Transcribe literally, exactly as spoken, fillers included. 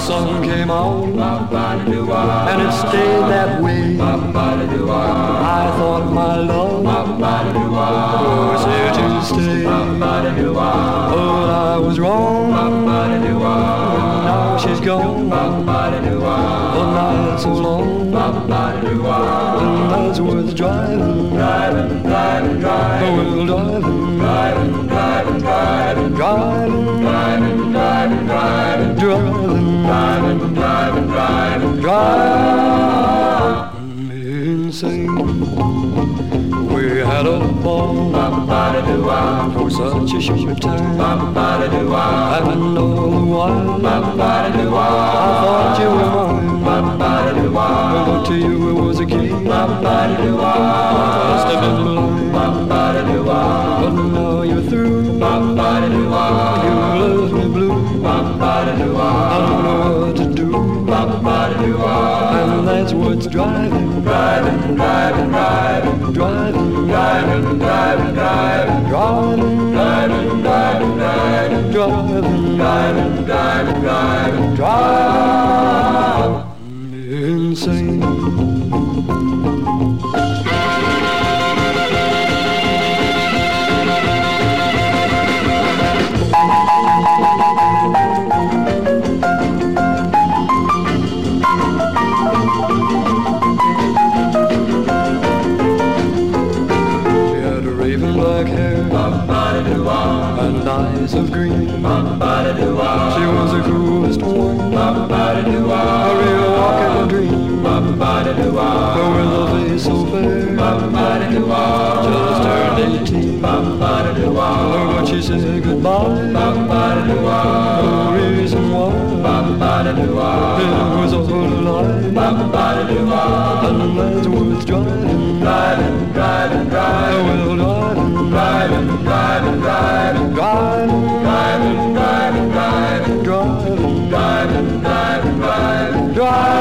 sun came out, and it stayed that way. I thought my love was here to stay, but I was wrong. Now she's gone. The night so long, and that's worth driving, driving, driving, driving. Well, driving, driving, driving, driving, driving, driving, driving, driving, driving, driving, driving, driving me insane. We had a ball for such a short time, and all the while I thought you were mine. But to you it was a game. Must have been blind, but now you're through. You left me blue. I don't know what to do, and that's what's driving, driving, driving, driving, driving, driving, driving, driving, driving, driving, driving, driving, driving, driving, driving, driving, driving me insane. And eyes of green. She was the coolest one, a real walking dream. But with a face so fair, just turned eighteen. But she said goodbye, no reason why. It was all a lie, and that's worth driving, driving, driving, driving. Well, driving, driving, driving, driving, driving, driving, driving, driving, driving, driving, driving, driving, driving.